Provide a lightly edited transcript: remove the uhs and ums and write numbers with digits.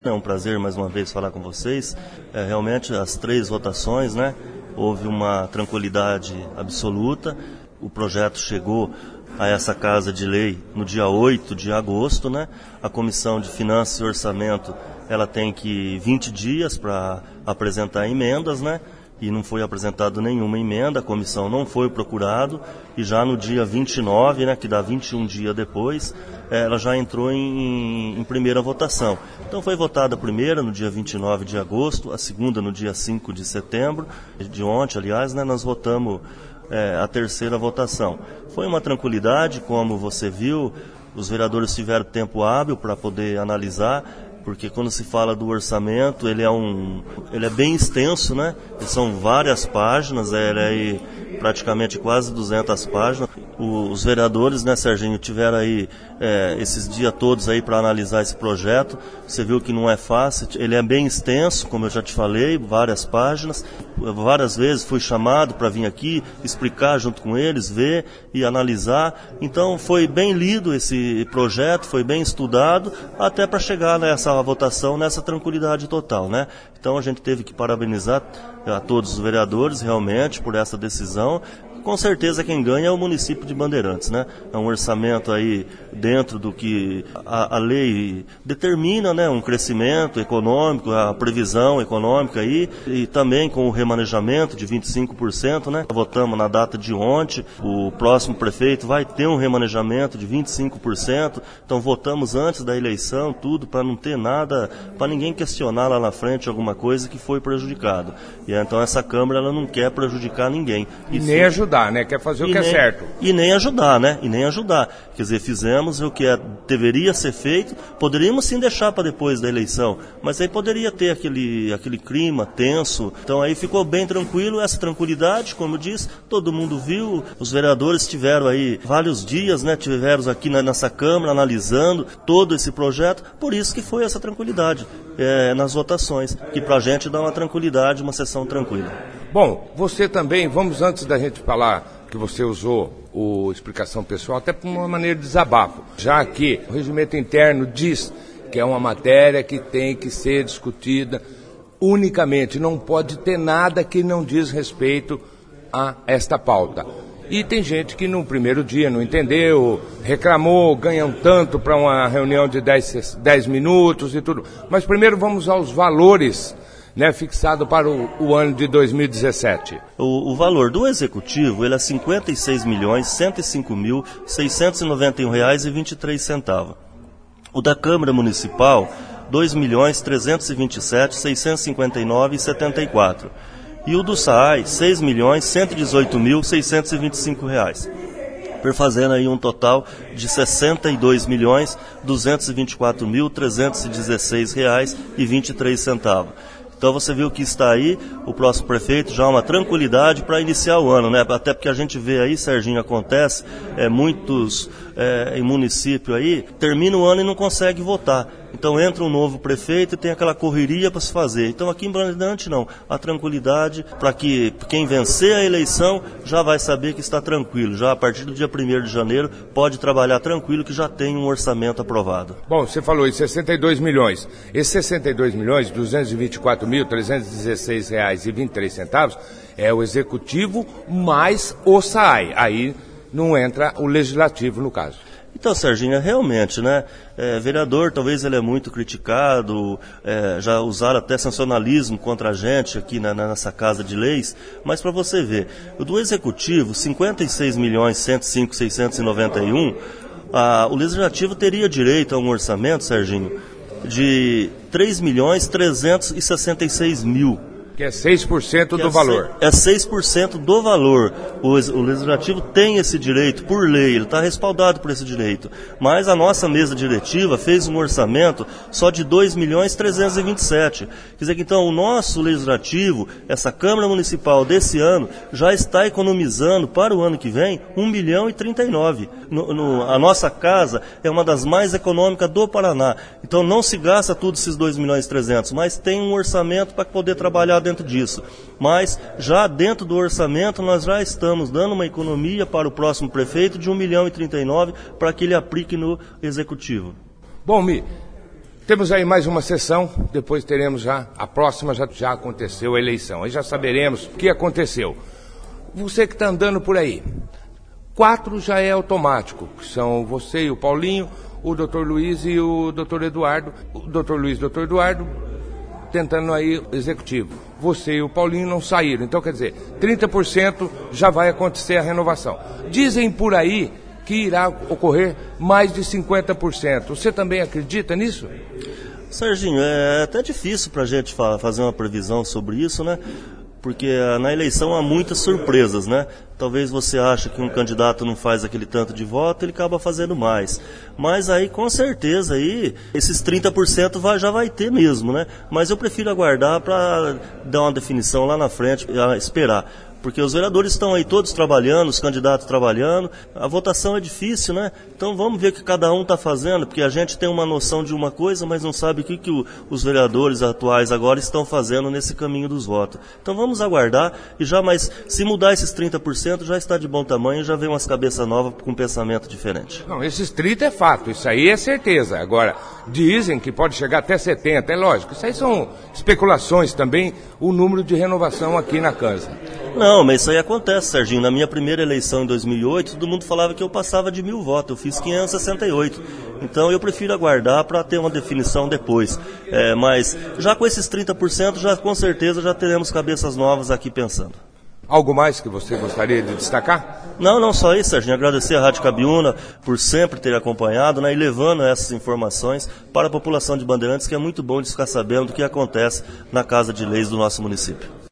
É um prazer mais uma vez falar com vocês. Realmente as 3 votações, né? Houve uma tranquilidade absoluta. O projeto chegou a essa Casa de Lei no dia 8 de agosto, né? A Comissão de Finanças e Orçamento, ela tem 20 dias para apresentar emendas, né? E não foi apresentada nenhuma emenda, a comissão não foi procurado, e já no dia 29, né, que dá 21 dias depois, ela já entrou em primeira votação. Então foi votada a primeira no dia 29 de agosto, a segunda no dia 5 de setembro, de ontem, aliás, né, nós votamos a terceira votação. Foi uma tranquilidade, como você viu, os vereadores tiveram tempo hábil para poder analisar, porque quando se fala do orçamento, ele é bem extenso, né? São várias páginas, ele é praticamente quase 200 páginas. Os vereadores, né, Serginho, tiveram aí esses dias todos aí para analisar esse projeto. Você viu que não é fácil, ele é bem extenso, como eu já te falei, várias páginas. Várias vezes fui chamado para vir aqui, explicar junto com eles, ver e analisar. Então foi bem lido esse projeto, foi bem estudado, até para chegar nessa votação, nessa tranquilidade total, né? Então a gente teve que parabenizar a todos os vereadores realmente por essa decisão. Com certeza quem ganha é o município de Bandeirantes, né? É um orçamento aí dentro do que a lei determina, né? Um crescimento econômico, a previsão econômica aí, e também com o remanejamento de 25%, né? Votamos na data de ontem, o próximo prefeito vai ter um remanejamento de 25%, então votamos antes da eleição, tudo para não ter nada, para ninguém questionar lá na frente alguma coisa que foi prejudicado. E então essa Câmara, ela não quer prejudicar ninguém. E nem ajudar, né? Quer fazer o que é certo. E nem ajudar, né? E nem ajudar. Quer dizer, fizemos o que deveria ser feito, poderíamos sim deixar para depois da eleição, mas aí poderia ter aquele clima tenso. Então aí ficou bem tranquilo, essa tranquilidade, como eu disse, todo mundo viu, os vereadores tiveram aí vários dias, né? Tiveram aqui nessa Câmara analisando todo esse projeto, por isso que foi essa tranquilidade nas votações, que pra gente dá uma tranquilidade, uma sessão tranquila. Bom, você também, vamos antes da gente falar que você usou a explicação pessoal, até por uma maneira de desabafo, já que o regimento interno diz que é uma matéria que tem que ser discutida unicamente, não pode ter nada que não diz respeito a esta pauta. E tem gente que no primeiro dia não entendeu, reclamou, ganham tanto para uma reunião de 10 minutos e tudo. Mas primeiro vamos aos valores, né, fixado para o ano de 2017. O valor do executivo, ele é R$ 56.105.691,23. O da Câmara Municipal, R$ 2.327.659,74. E o do SAAI, R$ 6.118.625. Fazendo aí um total de R$ 62.224.316,23. Então você viu que está aí, o próximo prefeito já uma tranquilidade para iniciar o ano, né? Até porque a gente vê aí, Serginho, acontece, muitos em município aí, termina o ano e não consegue votar. Então entra um novo prefeito e tem aquela correria para se fazer. Então aqui em Bandeirantes não, a tranquilidade para que quem vencer a eleição já vai saber que está tranquilo. Já a partir do dia 1º de janeiro pode trabalhar tranquilo que já tem um orçamento aprovado. Bom, você falou em 62 milhões. Esses 62 milhões, R$ 224.316,23 é o executivo mais o SAAI. Aí não entra o legislativo no caso. Então, Serginho, realmente, né, vereador, talvez ele é muito criticado, já usaram até sancionalismo contra a gente aqui nessa Casa de Leis, mas para você ver, o do Executivo, 56.105.691, o Legislativo teria direito a um orçamento, Serginho, de 3.366.000. Que é 6% do valor. É 6% do valor. O Legislativo tem esse direito, por lei, ele está respaldado por esse direito. Mas a nossa mesa diretiva fez um orçamento só de 2.327.000. Quer dizer que então o nosso Legislativo, essa Câmara Municipal desse ano, já está economizando para o ano que vem 1.039.000. A nossa casa é uma das mais econômicas do Paraná. Então não se gasta tudo esses 2.300.000, mas tem um orçamento para poder trabalhar dentro disso. Mas já dentro do orçamento nós já estamos dando uma economia para o próximo prefeito de 1.039.000 para que ele aplique no executivo. Bom, Mi, Temos aí mais uma sessão, depois teremos a próxima já aconteceu a eleição. Aí já saberemos o que aconteceu. Você que está andando por aí, 4 já é automático, que são você e o Paulinho, o Dr. Luiz e o Dr. Eduardo. O Dr. Luiz e o Dr. Eduardo tentando aí executivo. Você e o Paulinho não saíram. Então, quer dizer, 30% já vai acontecer a renovação. Dizem por aí que irá ocorrer mais de 50%. Você também acredita nisso? Serginho, é até difícil para a gente fazer uma previsão sobre isso, né? Porque na eleição há muitas surpresas, né? Talvez você ache que um candidato não faz aquele tanto de voto, ele acaba fazendo mais. Mas aí, com certeza, aí, esses 30% já vai ter mesmo, né? Mas eu prefiro aguardar para dar uma definição lá na frente, esperar. Porque os vereadores estão aí todos trabalhando, os candidatos trabalhando, a votação é difícil, né? Então vamos ver o que cada um está fazendo, porque a gente tem uma noção de uma coisa, mas não sabe o que os vereadores atuais agora estão fazendo nesse caminho dos votos. Então vamos aguardar, mas se mudar esses 30%, já está de bom tamanho, já vem umas cabeças novas com um pensamento diferente. Não, esses 30% é fato, isso aí é certeza. Agora, dizem que pode chegar até 70%, é lógico, isso aí são especulações também, o número de renovação aqui na Kansa. Não, mas isso aí acontece, Serginho. Na minha primeira eleição em 2008, todo mundo falava que eu passava de 1.000 votos. Eu fiz 568. Então eu prefiro aguardar para ter uma definição depois. Mas já com esses 30%, já com certeza já teremos cabeças novas aqui pensando. Algo mais que você gostaria de destacar? Não só isso, Serginho. Agradecer à Rádio Cabiúna por sempre ter acompanhado, né, e levando essas informações para a população de Bandeirantes, que é muito bom de ficar sabendo do que acontece na Casa de Leis do nosso município.